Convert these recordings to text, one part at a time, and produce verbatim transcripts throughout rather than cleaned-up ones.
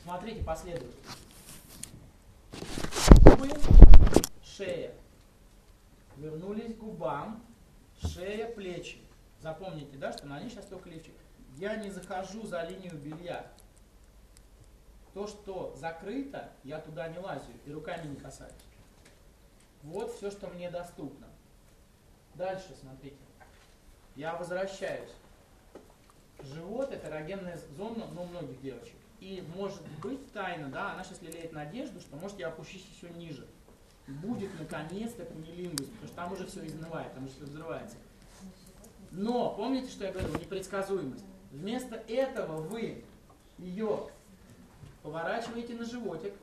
Смотрите последовательно. Губы, шея. Вернулись к губам, шея, плечи. Запомните, да, что на ней сейчас только лифчик. Я не захожу за линию белья. То, что закрыто, я туда не лазю и руками не касаюсь. Вот все, что мне доступно. Дальше, смотрите. Я возвращаюсь. Живот – это эрогенная зона, ну, у многих девочек. И может быть тайна, да, она сейчас лелеет надежду, что может я опущусь еще ниже. Будет наконец-то кунилингус, потому что там уже все изнывает, там уже все взрывается. Но помните, что я говорил, непредсказуемость. Вместо этого вы ее поворачиваете на животик.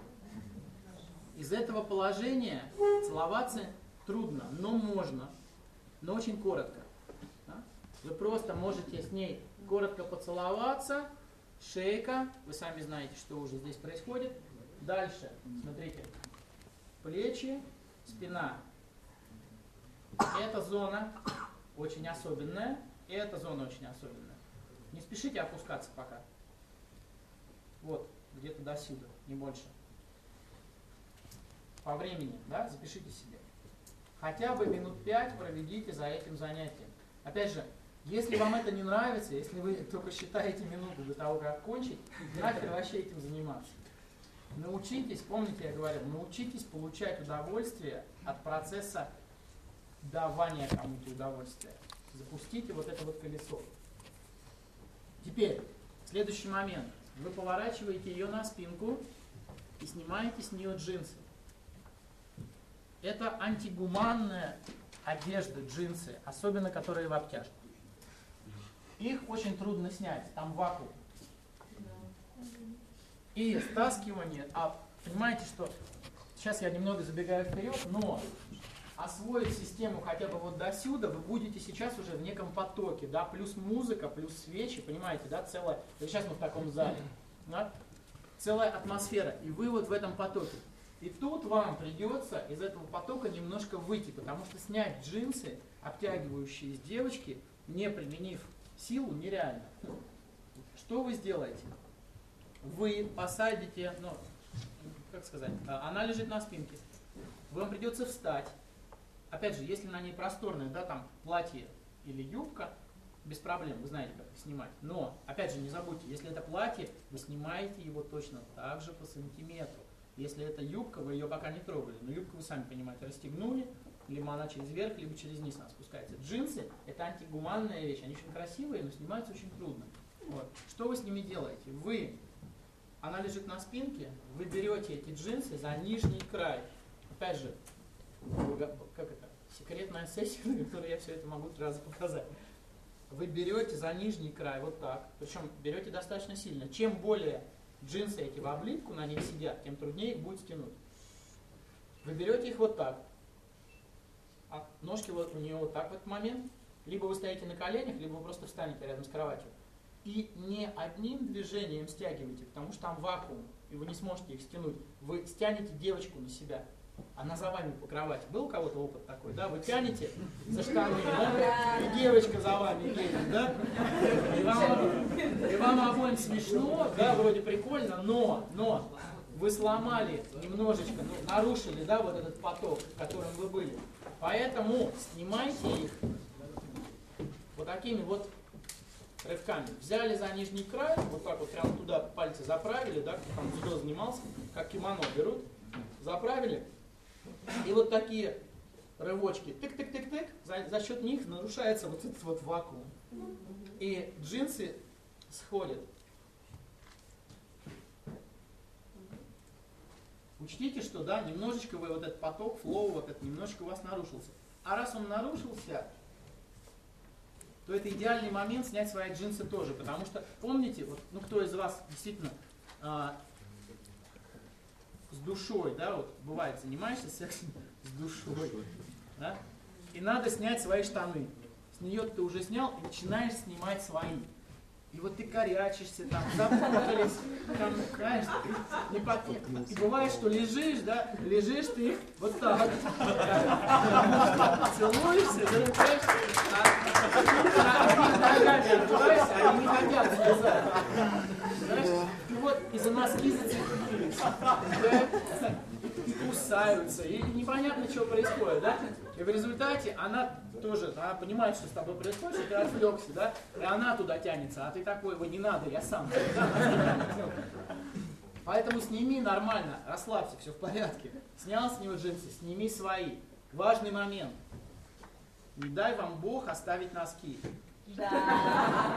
Из этого положения целоваться трудно, но можно, но очень коротко. Вы просто можете с ней коротко поцеловаться, шейка, вы сами знаете, что уже здесь происходит. Дальше, смотрите, плечи, спина. Эта зона очень особенная, и эта зона очень особенная. Не спешите опускаться пока. Вот, где-то до сюда, не больше. По времени, да, запишите себе. Хотя бы минут пять проведите за этим занятием. Опять же, если вам это не нравится, если вы только считаете минуту до того, как кончить, нахер вообще этим заниматься. Научитесь, помните, я говорил, научитесь получать удовольствие от процесса давания кому-то удовольствия. Запустите вот это вот колесо. Теперь, следующий момент. Вы поворачиваете ее на спинку и снимаете с нее джинсы. Это антигуманная одежда, джинсы, особенно которые в обтяжку. Их очень трудно снять, там вакуум. И стаскивание, а понимаете, что сейчас я немного забегаю вперед, но освоить систему хотя бы вот до сюда вы будете сейчас уже в неком потоке, да, плюс музыка, плюс свечи, понимаете, да, целая, сейчас мы в таком зале, да, целая атмосфера, и вы вот в этом потоке. И тут вам придется из этого потока немножко выйти, потому что снять джинсы, обтягивающие из девочки, не применив силу, нереально. Что вы сделаете? Вы посадите, ну, как сказать, она лежит на спинке. Вам придется встать. Опять же, если на ней просторное, да, там платье или юбка, без проблем, вы знаете, как их снимать. Но, опять же, не забудьте, если это платье, вы снимаете его точно так же по сантиметру. Если это юбка, вы ее пока не трогали. Но юбку вы сами понимаете, расстегнули, либо она через верх, либо через низ она спускается. Джинсы – это антигуманная вещь. Они очень красивые, но снимаются очень трудно. Вот. Что вы с ними делаете? Вы, она лежит на спинке, вы берете эти джинсы за нижний край. Опять же, как это? Секретная сессия, на которой я все это могу три раза показать. Вы берете за нижний край вот так. Причем берете достаточно сильно. Чем более джинсы эти в облипку на них сидят, тем труднее их будет стянуть. Вы берете их вот так. А ножки вот у нее вот так в этот момент. Либо вы стоите на коленях, либо вы просто встанете рядом с кроватью. И не одним движением стягивайте, потому что там вакуум, и вы не сможете их стянуть. Вы стянете девочку на себя. Она за вами по кровати. Был у кого-то опыт такой, да? Вы тянете за штаны, да? И девочка за вами едет, да? И вам, и вам обоим смешно, да, вроде прикольно, но, но вы сломали немножечко, ну, нарушили, да, вот этот поток, в котором вы были. Поэтому снимайте их вот такими вот рывками. Взяли за нижний край, вот так вот прямо туда пальцы заправили, да, кто там дзюдо занимался, как кимоно берут, заправили. И вот такие рывочки, тык-тык-тык-тык, за, за счет них нарушается вот этот вот вакуум. И джинсы сходят. Учтите, что да, немножечко вы вот этот поток, флоу, вот этот немножечко у вас нарушился. А раз он нарушился, то это идеальный момент снять свои джинсы тоже. Потому что, помните, вот, ну кто из вас действительно а, с душой, да, вот бывает, занимаешься сексом с душой, да, и надо снять свои штаны. С нее ты уже снял и начинаешь снимать свои. И вот ты корячишься, там, запутались, там, знаешь, не по... И бывает, что лежишь, да, лежишь ты вот так, целуешься, залетаешь, а ногами отдуваешься, а они не хотят слезать. Знаешь, и вот и за носки зацепились, да? Кусаются, и непонятно, что происходит, да? И в результате она тоже, она понимает, что с тобой происходит, что ты отвлекся, да? И она туда тянется, а ты такой, его не надо, я сам. Да? Поэтому сними нормально, расслабься, все в порядке. Снял с него джинсы, сними свои. Важный момент. Не дай вам Бог оставить носки. Да.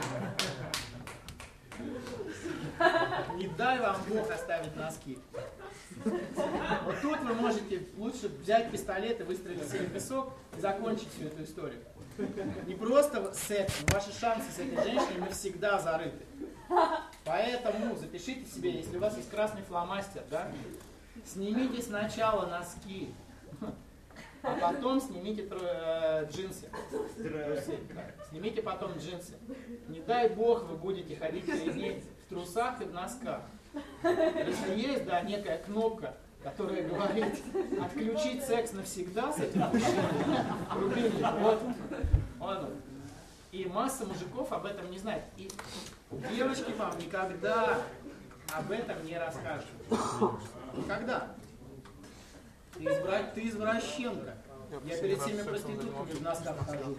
Не дай вам Бог оставить носки. Вот тут вы можете лучше взять пистолет и выстрелить себе в песок и закончить всю эту историю. Не просто секс, но ваши шансы с этой женщиной навсегда зарыты. Поэтому запишите себе, если у вас есть красный фломастер, да, снимите сначала носки, а потом снимите э, джинсы. Снимите потом джинсы. Не дай Бог вы будете ходить перед ней в трусах и в носках. Если есть, да, некая кнопка, которая говорит отключить секс навсегда с этим мужчиной, рубильник, вот, вот он. И масса мужиков об этом не знает. И девочки вам никогда об этом не расскажут. Никогда. Ты, избра... ты извращенка. Я перед всеми проститутками в носках хожу.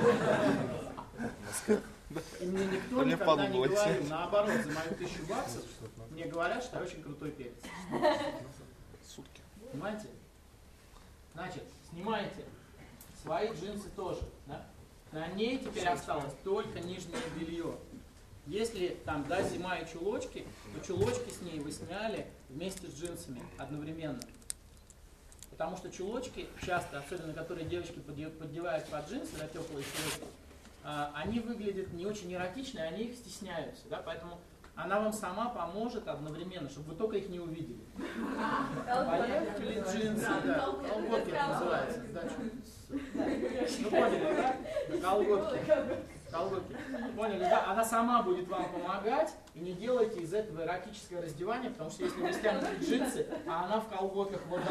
И мне никто никогда не говорил. Наоборот, за мою тысячу баксов мне говорят, что я очень крутой перец. Понимаете? Значит, снимайте свои джинсы тоже. Да? На ней теперь осталось только нижнее белье. Если там, да, зима и чулочки, то чулочки с ней вы сняли вместе с джинсами одновременно. Потому что чулочки часто, особенно которые девочки поддевают под джинсы, да, теплые чулочки, они выглядят не очень эротично, они их стесняются. Да? Поэтому она вам сама поможет одновременно, чтобы вы только их не увидели. Поехали джинсы, да. Колготки это называется. Да, ну поняли, да? Колготки. Колготки. Поняли, да? Она сама будет вам помогать, и не делайте из этого эротическое раздевание, потому что если вы стянете джинсы, а она в колготках вот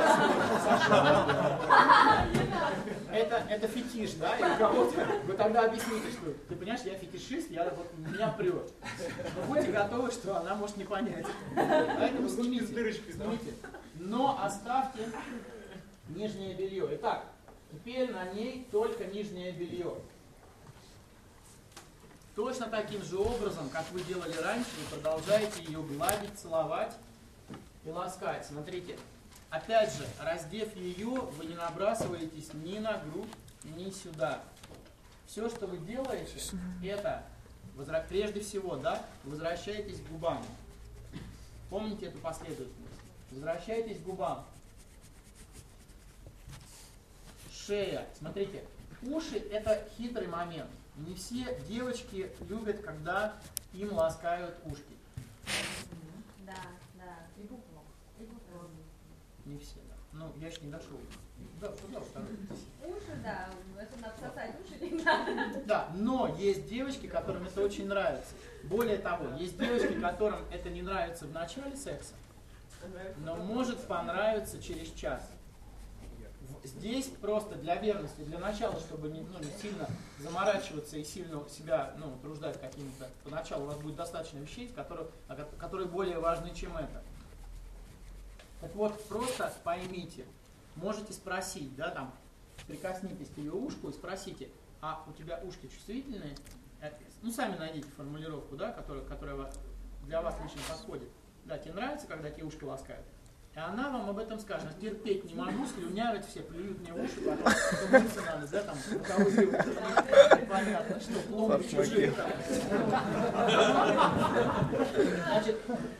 сошла, это, это фетиш, да? И у кого-то вы тогда объясните, что ты понимаешь, я фетишист, я, вот, меня прет. Но будьте готовы, что она может не понять. Поэтому снимите, снимите. Но оставьте нижнее белье. Итак, теперь на ней только нижнее белье. Точно таким же образом, как вы делали раньше, вы продолжаете ее гладить, целовать и ласкать. Смотрите, опять же, раздев ее, вы не набрасываетесь ни на грудь, ни сюда. Все, что вы делаете, это, прежде всего, да, возвращаетесь к губам. Помните эту последовательность. Возвращайтесь к губам. Шея. Смотрите, уши – это хитрый момент. Не все девочки любят, когда им ласкают ушки. Да, да. И пупок. И пупок. Не все, да. Ну, я еще не дошел. Да, куда второй? Уши, да. Это надо сосать уши не надо. Да, но есть девочки, которым это очень нравится. Более того, есть девочки, которым это не нравится в начале секса, но может понравиться через час. Здесь просто для верности, для начала, чтобы не, ну, не сильно заморачиваться и сильно себя ну, труждать какими-то, поначалу у вас будет достаточно вещей, которые, которые более важны, чем это. Так вот, просто поймите, можете спросить, да, там, прикоснитесь к ее ушку и спросите, а у тебя ушки чувствительные? Ну, сами найдите формулировку, да, которая, которая для вас лично подходит. Да, тебе нравится, когда тебе ушки ласкают? И она вам об этом скажет. Терпеть не могу, слюнявят все, плюют мне в уши, потом умыться надо, да, там, у кого непонятно, что пломбы чужие. Значит,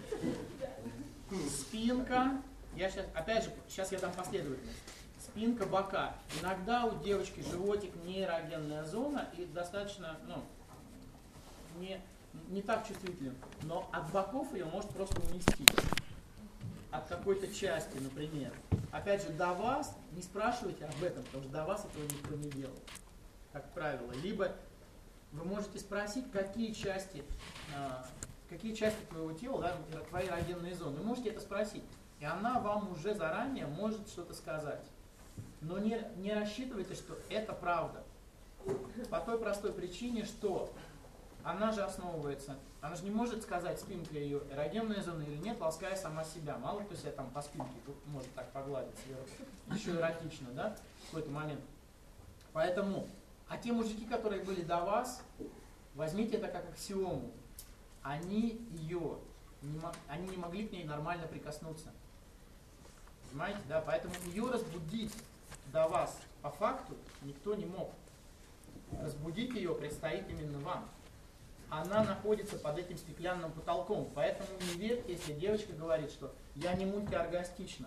спинка, я сейчас, опять же, сейчас я дам последовательность. Спинка, бока. Иногда у девочки животик не эрогенная зона и достаточно, ну, не, не так чувствителен, но от боков ее может просто унести. От какой-то части, например. Опять же, до вас не спрашивайте об этом, потому что до вас этого никто не делал, как правило. Либо вы можете спросить, какие части, а, какие части твоего тела, да, твои эрогенные зоны. Вы можете это спросить, и она вам уже заранее может что-то сказать. Но не, не рассчитывайте, что это правда. По той простой причине, что она же основывается, она же не может сказать, спинка ее эрогенная зона или нет, лаская сама себя. Мало кто себя там по спинке может так погладить сверху. Еще эротично, да, в какой-то момент. Поэтому, а те мужики, которые были до вас, возьмите это как аксиому. Они ее, не, они не могли к ней нормально прикоснуться. Понимаете, да? Поэтому ее разбудить до вас по факту никто не мог. Разбудить ее предстоит именно вам. Она находится под этим стеклянным потолком. Поэтому не верьте, если девочка говорит, что я не мультиоргастична.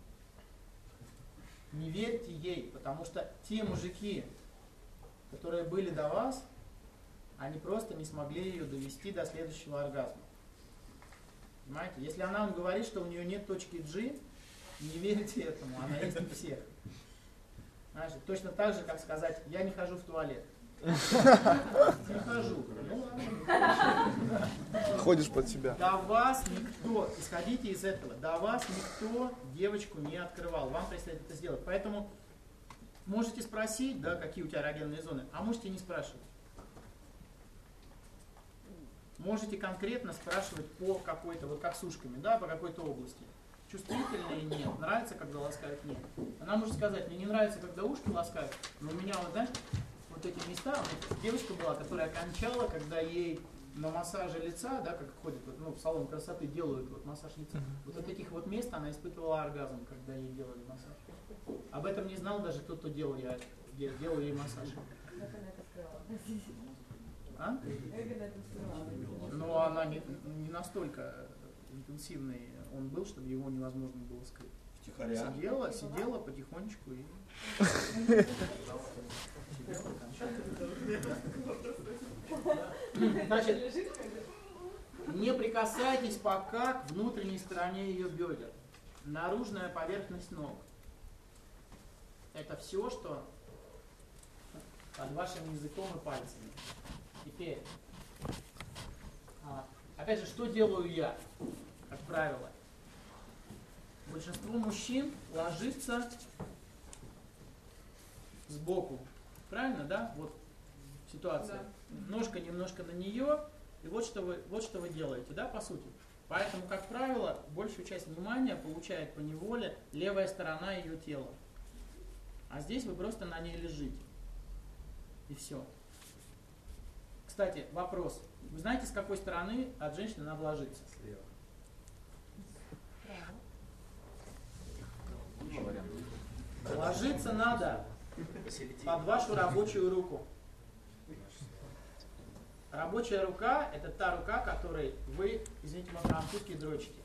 Не верьте ей, потому что те мужики, которые были до вас, они просто не смогли ее довести до следующего оргазма. Понимаете? Если она вам говорит, что у нее нет точки G, не верьте этому, она есть у всех. Знаете, точно так же, как сказать, я не хожу в туалет. Не хожу. Ну ладно. Ходишь под себя. До вас никто, исходите из этого, до вас никто девочку не открывал. Вам предстоит это сделать. Поэтому можете спросить, да, какие у тебя эрогенные зоны, а можете не спрашивать. Можете конкретно спрашивать по какой-то, вот как с ушками, да, по какой-то области. Чувствительные нет, нравится, когда ласкают, нет. Она может сказать, мне не нравится, когда ушки ласкают, но у меня вот, да, вот эти места, вот девочка была, которая кончала, когда ей на массаже лица, да, как ходит, вот, ну, в салон красоты делают вот массаж лица, вот от этих вот мест она испытывала оргазм, когда ей делали массаж. Об этом не знал даже тот, кто делал, я, делал ей массаж. А? Но она не, не настолько интенсивный он был, чтобы его невозможно было скрыть. Втихаря. Сидела, сидела потихонечку и... Значит, не прикасайтесь пока к внутренней стороне ее бедер. Наружная поверхность ног. Это все, что под вашим языком и пальцами. Теперь, опять же, что делаю я, как правило? Большинство мужчин ложится сбоку. Правильно, да? Вот ситуация. Да. Ножка немножко на нее, и вот что вы, вот что вы делаете, да, по сути. Поэтому, как правило, большую часть внимания получает поневоле левая сторона ее тела. А здесь вы просто на ней лежите. И все. Кстати, вопрос. Вы знаете, с какой стороны от женщины надо ложиться? Слева. Ложиться надо под вашу рабочую руку. Рабочая рука – это та рука, которой вы, извините, мой французский, дрочите.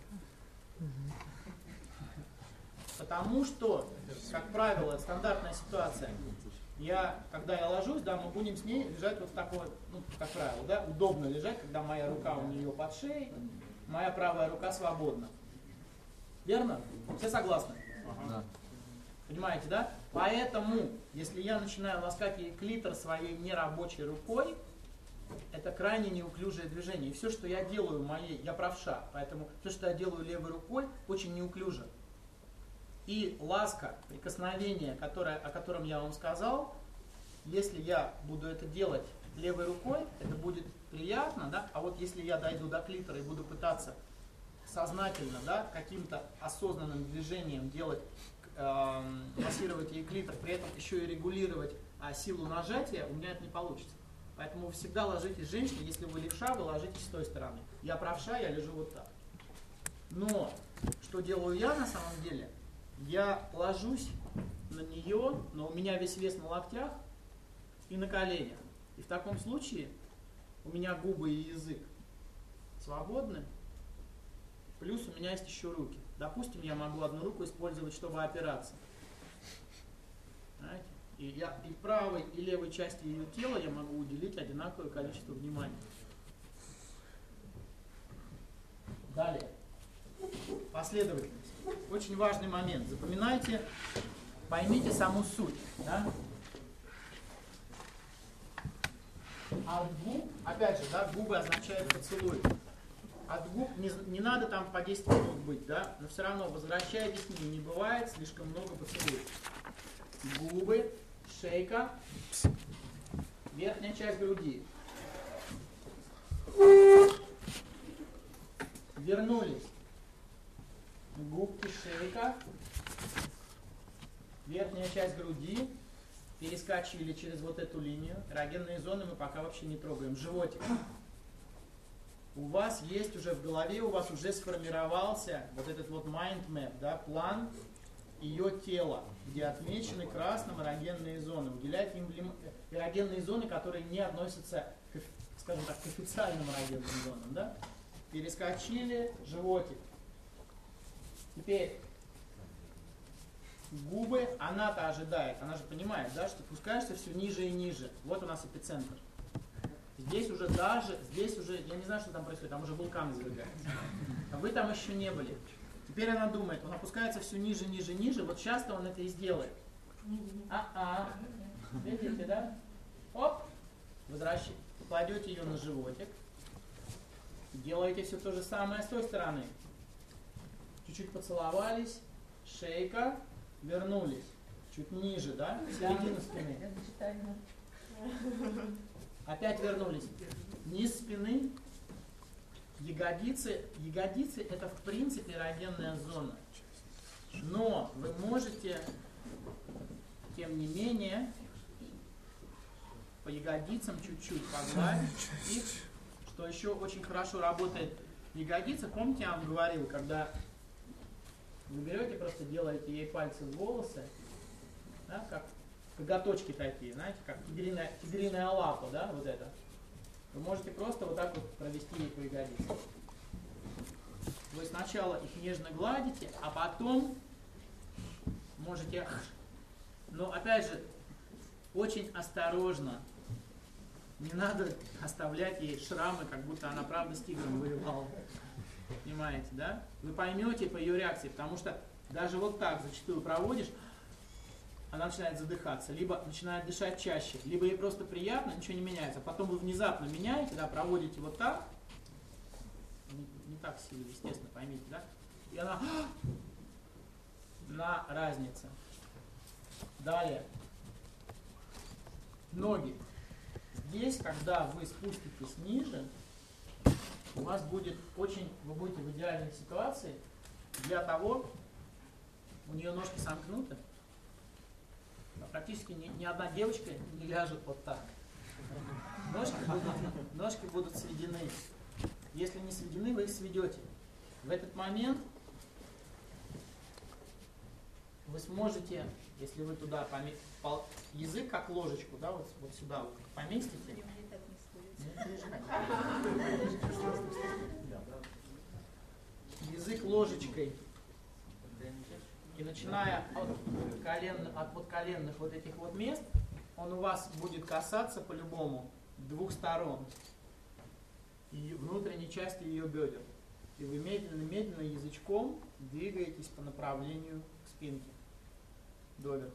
Потому что, как правило, стандартная ситуация. Я, когда я ложусь, да, мы будем с ней лежать вот такой, ну, как правило, да, удобно лежать, когда моя рука у нее под шеей, моя правая рука свободна. Верно? Все согласны? Ага. Понимаете, да? Поэтому, если я начинаю ласкать ей клитор своей нерабочей рукой, это крайне неуклюжее движение. И все, что я делаю моей, я правша, поэтому все, что я делаю левой рукой, очень неуклюже. И ласка, прикосновение, которое, о котором я вам сказал, если я буду это делать левой рукой, это будет приятно, да? А вот если я дойду до клитора и буду пытаться сознательно, да, каким-то осознанным движением делать, э, массировать ей клитор, при этом еще и регулировать а, силу нажатия, у меня это не получится. Поэтому вы всегда ложитесь, женщины, если вы левша, вы ложитесь с той стороны. Я правша, я лежу вот так. Но, что делаю я на самом деле? Я ложусь на нее, но у меня весь вес на локтях и на коленях. И в таком случае у меня губы и язык свободны, плюс у меня есть еще руки. Допустим, я могу одну руку использовать, чтобы опираться. Знаете? И, я, и правой, и левой части ее тела я могу уделить одинаковое количество внимания. Далее. Последовательность. Очень важный момент. Запоминайте, поймите саму суть. Да? От губ, опять же, да, губы означают поцелуй. От губ не, не надо там по десять минут быть, да, но все равно возвращайтесь к ним, не бывает слишком много поцелуев. Губы, шейка, верхняя часть груди. Вернулись. Губки, шейка. Верхняя часть груди. Перескочили через вот эту линию. Эрогенные зоны мы пока вообще не трогаем. Животик. У вас есть уже в голове, у вас уже сформировался вот этот вот mind map, да, план ее тела, где отмечены красным эрогенные зоны. Уделяйте им эрогенные зоны, которые не относятся, к, скажем так, к официальным эрогенным зонам. Да? Перескочили, животик. Теперь губы, она-то ожидает, она же понимает, да, что пускаешься все ниже и ниже. Вот у нас эпицентр. Здесь уже даже, здесь уже, я не знаю, что там происходит, там уже вулкан извергается. А вы там еще не были. Теперь она думает, он опускается все ниже, ниже, ниже, вот сейчас-то он это и сделает. А-а. Видите, да? Оп. Возвращайте. Кладете ее на животик. Делаете все то же самое с той стороны. Чуть-чуть поцеловались. Шейка. Вернулись. Чуть ниже, да? Середину спины. Опять вернулись. Низ спины. Ягодицы. Ягодицы это в принципе эрогенная зона. Но вы можете, тем не менее, по ягодицам чуть-чуть погладить их. Что еще очень хорошо работает ягодица. Помните, я вам говорил, когда вы берете, просто делаете ей пальцы в волосы, да, как коготочки такие, знаете, как тигриная, тигриная лапа, да, вот это. Вы можете просто вот так вот провести ей по ягодицам. Вы сначала их нежно гладите, а потом можете, но опять же, очень осторожно. Не надо оставлять ей шрамы, как будто она правда с тигром воевала. Понимаете, да? Вы поймете по ее реакции, потому что даже вот так зачастую проводишь, она начинает задыхаться, либо начинает дышать чаще, либо ей просто приятно, ничего не меняется. Потом вы внезапно меняете, да, проводите вот так, не, не так сильно, естественно, поймите, да? И она на разнице. Далее. Ноги. Здесь, когда вы спуститесь ниже, у вас будет очень, вы будете в идеальной ситуации для того, у нее ножки сомкнуты, но практически ни, ни одна девочка не ляжет вот так. Ножки будут, ножки будут сведены. Если не сведены, вы их сведете. В этот момент вы сможете, если вы туда поме... язык как ложечку, да, вот, вот сюда вот поместите. Язык ложечкой. И начиная от, колен, от подколенных вот этих вот мест, он у вас будет касаться по-любому двух сторон. И внутренней части ее бедер. И вы медленно-медленно язычком двигаетесь по направлению к спинке. Доверху.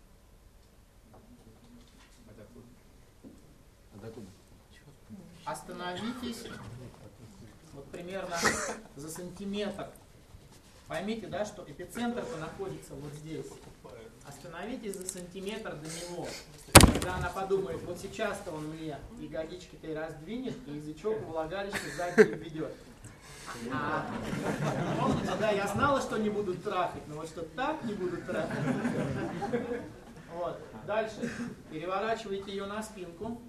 Остановитесь вот примерно за сантиметр. Поймите, да, что эпицентр-то находится вот здесь. Остановитесь за сантиметр до него. Когда она подумает, вот сейчас-то он мне ягодички-то и раздвинет, и язычок в влагалище сзади ведет. А, помните, да, я знала, что не будут трахать, но вот что так не будут трахать. Вот. Дальше. Переворачивайте ее на спинку.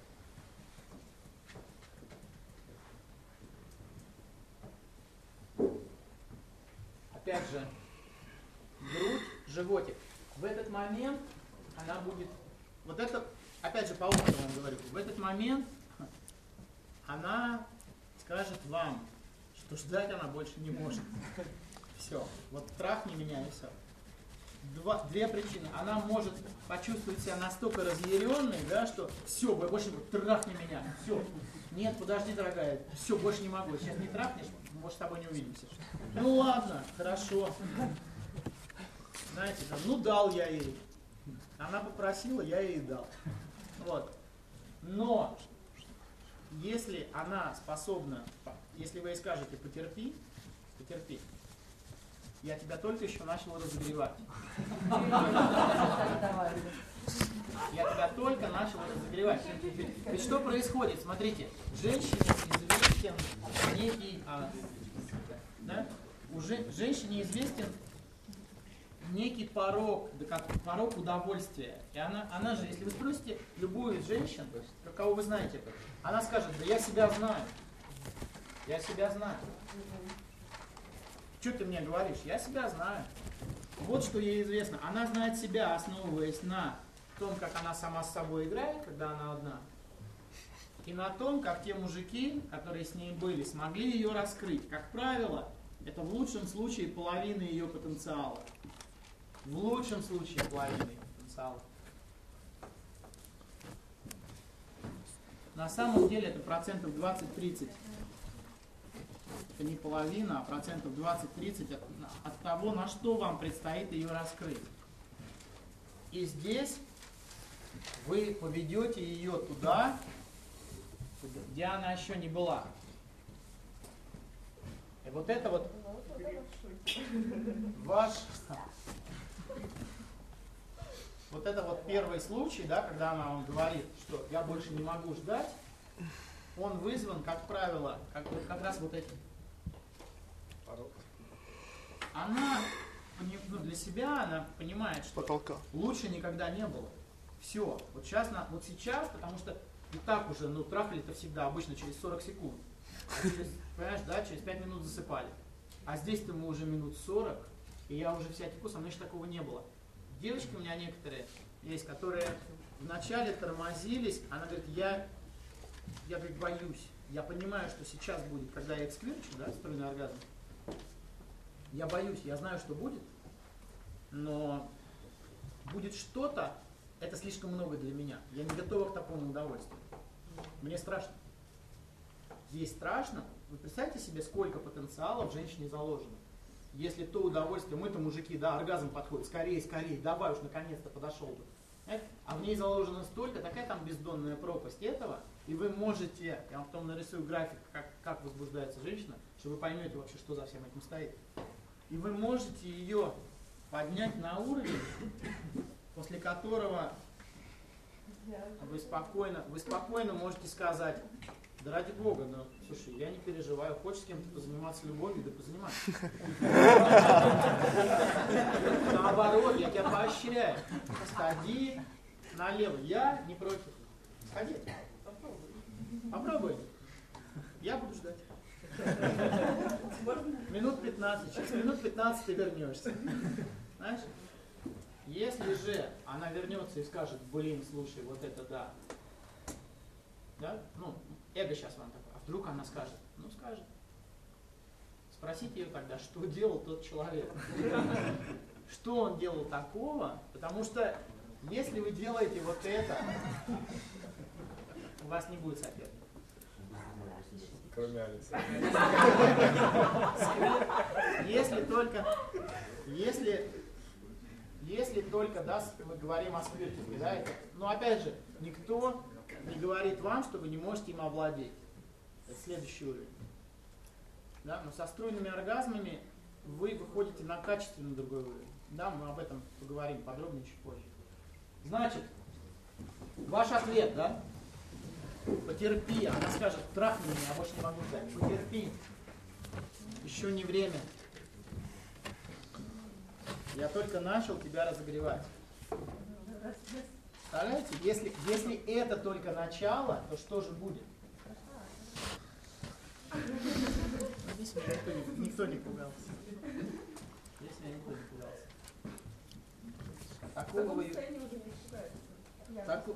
Опять же, грудь, животик. В этот момент она будет, вот это, опять же, по опыту вам говорю, в этот момент она скажет вам, что ждать она больше не может. Все, вот трахни меня и все. Два, две причины. Она может почувствовать себя настолько разъяренной, да, что все, больше трахни меня, все. Нет, подожди, дорогая, все, больше не могу. Сейчас не трахнешь, может, с тобой не увидимся. Ну ладно, хорошо. Знаете, ну дал я ей. Она попросила, я ей дал. Вот. Но если она способна, если вы ей скажете потерпи, потерпи, я тебя только еще начал разогревать. Я тебя только начал разогревать. Ведь что происходит? Смотрите, женщины известен некий, а, да, у же, женщине известен некий порог, да как, порог удовольствия. И она, она же, если вы спросите любую из женщин, кого вы знаете, она скажет, да я себя знаю. Я себя знаю. Что ты мне говоришь? Я себя знаю. Вот что ей известно. Она знает себя, основываясь на том, как она сама с собой играет, когда она одна, и на том, как те мужики, которые с ней были, смогли ее раскрыть. Как правило, это в лучшем случае половина ее потенциала. В лучшем случае половина ее потенциала. На самом деле это процентов двадцать-тридцать. Это не половина, а процентов двадцать-тридцать от, от того, на что вам предстоит ее раскрыть. И здесь вы поведете ее туда, где она еще не была. И вот это вот ваш... Вот это вот первый случай, да, когда она вам говорит, что я больше не могу ждать, он вызван, как правило, как, как раз вот этим. Она, ну, для себя она понимает, что потолка лучше никогда не было. Все. Вот сейчас, вот сейчас, потому что и так уже, ну, трахали-то всегда, обычно через сорок секунд. А через, понимаешь, да, через пять минут засыпали. А здесь-то мы уже минут сорок, и я уже вся теку, со мной еще такого не было. Девочки у меня некоторые есть, которые вначале тормозились, она говорит, я, я говорит, боюсь. Я понимаю, что сейчас будет, когда я эксквирчу, да, стройный оргазм. Я боюсь, я знаю, что будет, но будет что-то, это слишком много для меня. Я не готова к такому удовольствию. Мне страшно. Ей страшно. Вы представьте себе, сколько потенциала в женщине заложено. Если то удовольствие, мы-то мужики, да, оргазм подходит, скорее, скорее, давай уж наконец-то подошел бы. А в ней заложено столько, такая там бездонная пропасть этого, и вы можете, я вам потом нарисую график, как, как возбуждается женщина, чтобы вы поймете вообще, что за всем этим стоит. И вы можете ее поднять на уровень, после которого вы спокойно, вы спокойно можете сказать, да ради Бога, ну, слушай, я не переживаю, хочешь с кем-то позаниматься любовью, да позанимайся. Наоборот, я тебя поощряю. Сходи налево, я не против. Сходи. Попробуй. Я буду ждать. Минут пятнадцать. Через минут пятнадцать ты вернешься. Знаешь? Если же она вернется и скажет, блин, слушай, вот это да. Да? Ну, эго сейчас вам такое. А вдруг она скажет? Ну, скажет. Спросите ее тогда, что делал тот человек. Что он делал такого? Потому что, если вы делаете вот это, у вас не будет соперника. Кроме Алисы. Если только, если, если только, да, мы говорим о сквиртинге, да, это, но опять же, никто не говорит вам, что вы не можете им овладеть. Это следующий уровень. Да, но со струйными оргазмами вы выходите на качественно другой уровень. Да, мы об этом поговорим подробнее чуть позже. Значит, ваш ответ, да? Потерпи. Она скажет, трахни меня, я больше не могу ждать. Потерпи. Еще не время. Я только начал тебя разогревать. Представляете, если, если это только начало, то что же будет? Здесь меня никто не, никто не пугался. Здесь меня никто не пугался. Такого вы... Таку...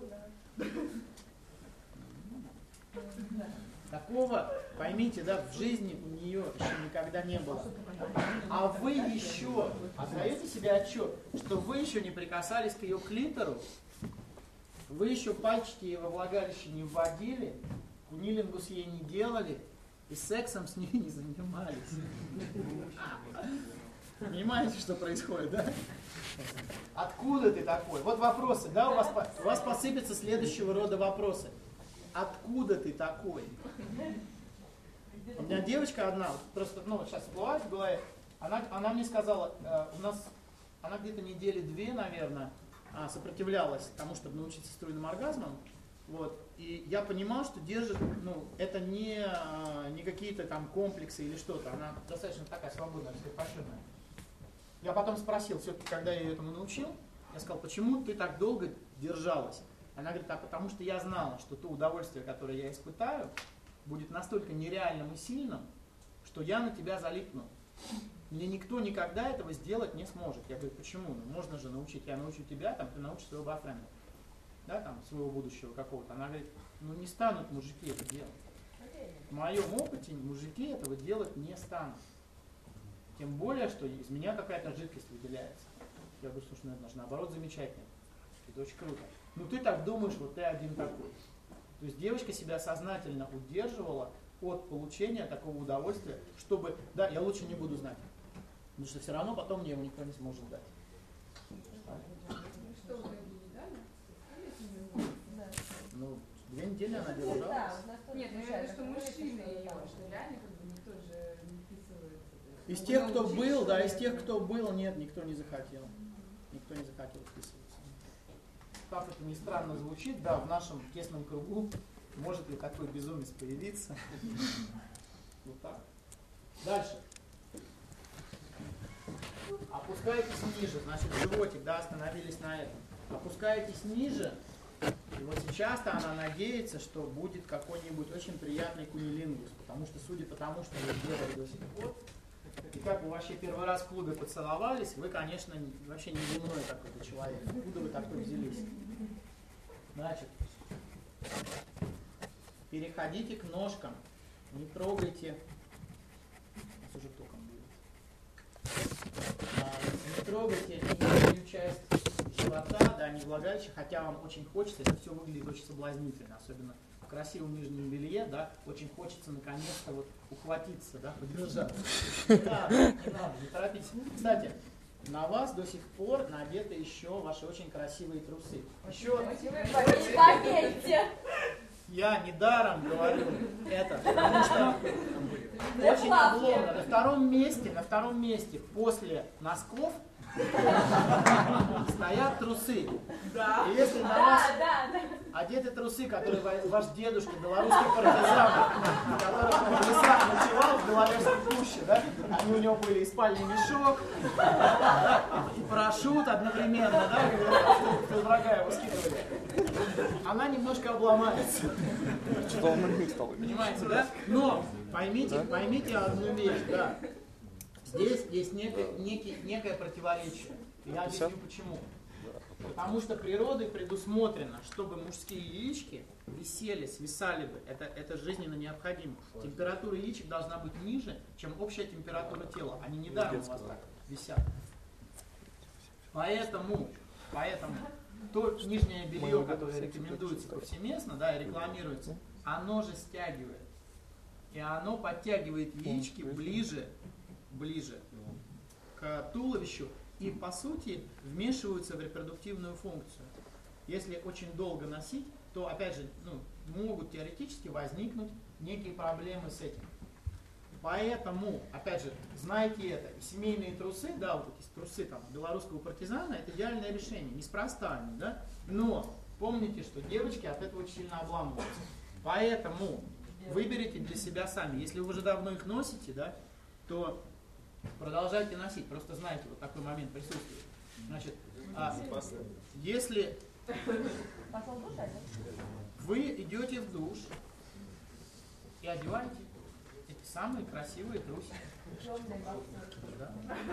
Такого, поймите, да, в жизни у нее еще никогда не было. А вы еще отдаете себе отчет, что вы еще не прикасались к ее клитору, вы еще пальчики ей во влагалище не вводили, кунилингус ей не делали и сексом с ней не занимались. Понимаете, что происходит, да? Откуда ты такой? Вот вопросы, да, у вас, у вас посыпятся следующего рода вопросы. Откуда ты такой? У меня девочка одна, просто, ну, вот сейчас всплывает в голове, она, она мне сказала, э, у нас, она где-то недели две, наверное, сопротивлялась тому, чтобы научиться струйным оргазмам, Вот. И я понимал, что держит, ну, это не, не какие-то там комплексы или что-то, она достаточно такая свободная, раскрепощенная. Я потом спросил, все-таки, когда я ее этому научил, я сказал, почему ты так долго держалась? Она говорит, а потому что я знала, что то удовольствие, которое я испытаю, будет настолько нереальным и сильным, что я на тебя залипну. Мне никто никогда этого сделать не сможет. Я говорю, почему? Ну, можно же научить, я научу тебя, там, ты научишь своего бойфренда, да, там, своего будущего какого-то. Она говорит, ну не станут мужики это делать. В моем опыте мужики этого делать не станут. Тем более, что из меня какая-то жидкость выделяется. Я говорю, слушай, ну это же наоборот замечательно. Это очень круто. Ну ты так думаешь, вот ты один такой. То есть девочка себя сознательно удерживала от получения такого удовольствия, чтобы, да, я лучше не буду знать. Потому что все равно потом мне его никто не сможет дать. Что вы не дали? Ну, две недели она держалась. Нет, ну я что мужчины ее, что реально как бы никто же не вписывается. Из тех, кто был, да, из тех, кто был, нет, никто не захотел. Никто не захотел вписываться. Как это ни странно звучит, да, в нашем тесном кругу может ли такой безумец появиться. Вот так. Дальше. Опускаетесь ниже, значит, животик, да, остановились на этом. Опускаетесь ниже, и вот сейчас-то она надеется, что будет какой-нибудь очень приятный кунилингус, потому что, судя по тому, что вы делали до сих пор, и как вы вообще первый раз в клубе поцеловались, вы, конечно, вообще не земной такой человек. Откуда вы такой взялись? Значит, переходите к ножкам, не трогайте, уже током будет. Не трогайте нижнюю часть живота, да, не влагалище, хотя вам очень хочется, это все выглядит очень соблазнительно, особенно в красивом нижнем белье, да, очень хочется наконец-то вот ухватиться, да, подержаться. Не надо, не надо, не торопитесь. Кстати, на вас до сих пор надеты еще ваши очень красивые трусы. Еще... Поверьте! Я недаром говорю это, потому что очень обломно. На втором месте, на втором месте после носков стоят трусы. Да. И если на да, вас да, да. одеты трусы, которые ваш дедушка, белорусский партизан, которых он в лесах ночевал в Беловежской пуще, да? Они у него были и спальный мешок, и парашют одновременно, да, когда врага его скидывали. Она немножко обломается. Понимаете, да? Но поймите, поймите одну вещь, да. Здесь есть некое, некий, некое противоречие. Я объясню почему. Потому что природой предусмотрено, чтобы мужские яички висели, свисали бы. Это, это жизненно необходимо. Температура яичек должна быть ниже, чем общая температура тела. Они недаром у вас так висят. Поэтому, поэтому то нижнее белье, которое рекомендуется повсеместно, да, и рекламируется, оно же стягивает. И оно подтягивает яички ближе, ближе к туловищу. И, по сути, вмешиваются в репродуктивную функцию. Если очень долго носить, то, опять же, ну, могут теоретически возникнуть некие проблемы с этим. Поэтому, опять же, знайте это. И семейные трусы, да, вот эти трусы там, белорусского партизана, это идеальное решение. Неспроста они, да? Но помните, что девочки от этого очень сильно обламываются. Поэтому выберите для себя сами. Если вы уже давно их носите, да, то продолжайте носить, просто знайте, вот такой момент присутствует. Значит, а, если вы идете в душ и одеваете эти самые красивые трусики. Да?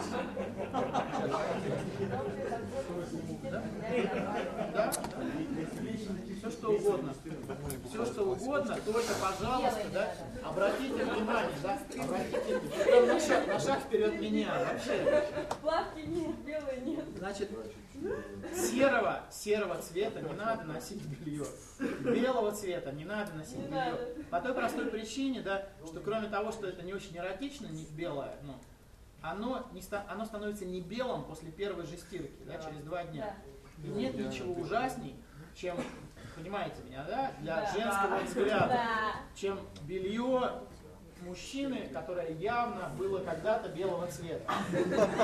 Да? Да? Все что угодно. Все что угодно, только, пожалуйста, да, обратите внимание, да, обратите на шаг, на шаг вперед меня, вообще. Плавки нет, белые нет. Значит, серого, серого цвета не надо носить белье. Белого цвета не надо носить не белье. Надо. По той простой причине, да, что кроме того, что это не очень эротично, не белое, ну, оно, не ста, оно становится не белым после первой же стирки, да, через два дня. И нет ничего ужасней, чем, понимаете меня, да, для да, женского да. взгляда, Да. чем белье мужчины, которое явно было когда-то белого цвета.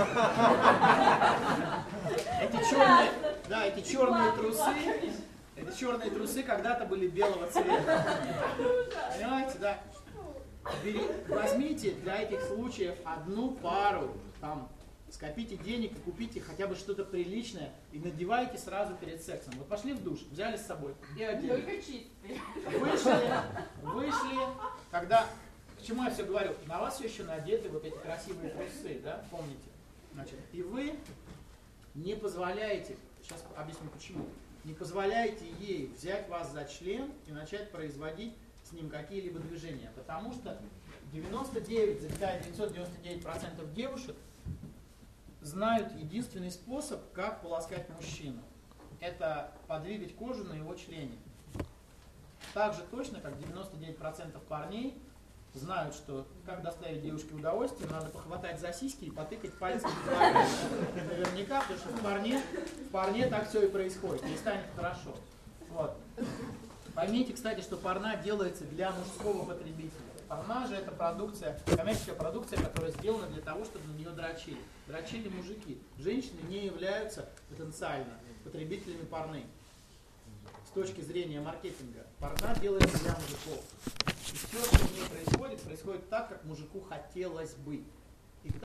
Эти черные, да, эти черные трусы, эти черные трусы когда-то были белого цвета. Понимаете, да? Бери, возьмите для этих случаев одну пару, там, скопите денег и купите хотя бы что-то приличное и надевайте сразу перед сексом. Вот пошли в душ, взяли с собой и одели. Только чистый. Вышли, вышли, когда, к чему я все говорю, на вас все еще надеты вот эти красивые трусы, да, помните? Значит, и вы не позволяете, сейчас объясню почему, не позволяете ей взять вас за член и начать производить с ним какие-либо движения, потому что девяносто девять целых девятьсот девяносто девять сотых процента девушек знают единственный способ, как полоскать мужчину. Это подвигать кожу на его члене. Так же точно, как девяносто девять процентов парней знают, что как доставить девушке удовольствие, надо похватать за сиськи и потыкать пальцем в голову. Наверняка, потому что в парне, в парне так все и происходит, и станет хорошо. Вот. Поймите, кстати, что порно делается для мужского потребителя. Порно же это продукция, коммерческая продукция, которая сделана для того, чтобы на нее дрочили. Дрочили мужики. Женщины не являются потенциально потребителями порны. С точки зрения маркетинга. Порно делается для мужиков. И все, что в ней происходит, происходит так, как мужику хотелось бы.